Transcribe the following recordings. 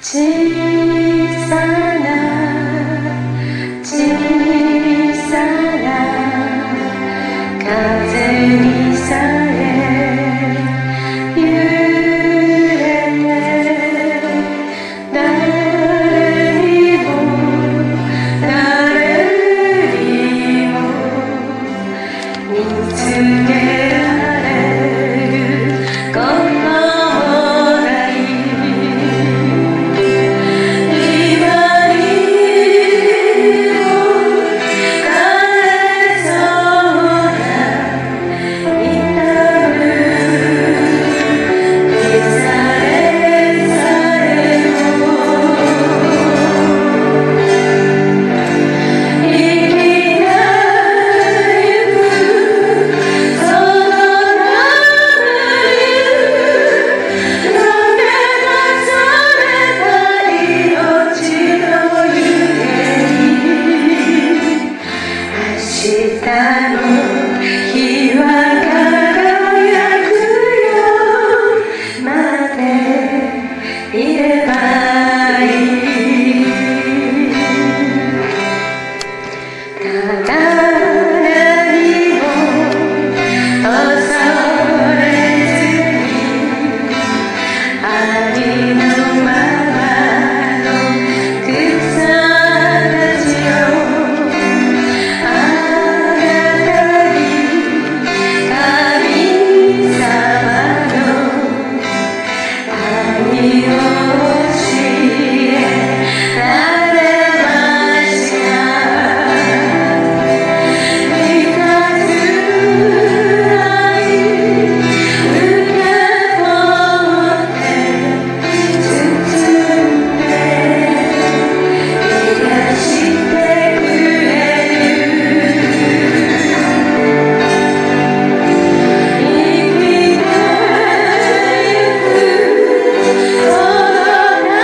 小さな小さな風にさえ揺れて誰にも見つけられることもない今にも枯れそうな痛むされされも生きがゆくその名残された命の夢に明日の日は輝くよ待っていればいいただ何も恐れずにありのままの草たちをあなたに神様の愛を教えられました満たす愛受け取って包んで癒してくれる生きてゆくその名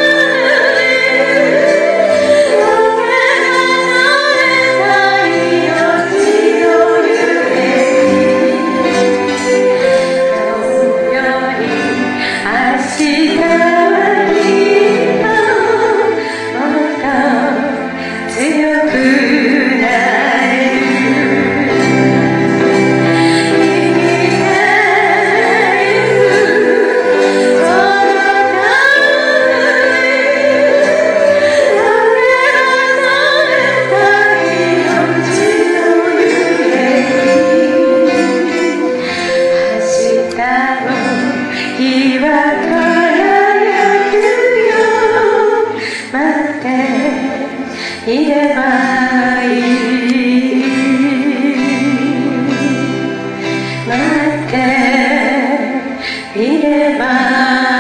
日は輝くよ待っていればいい待っていればいい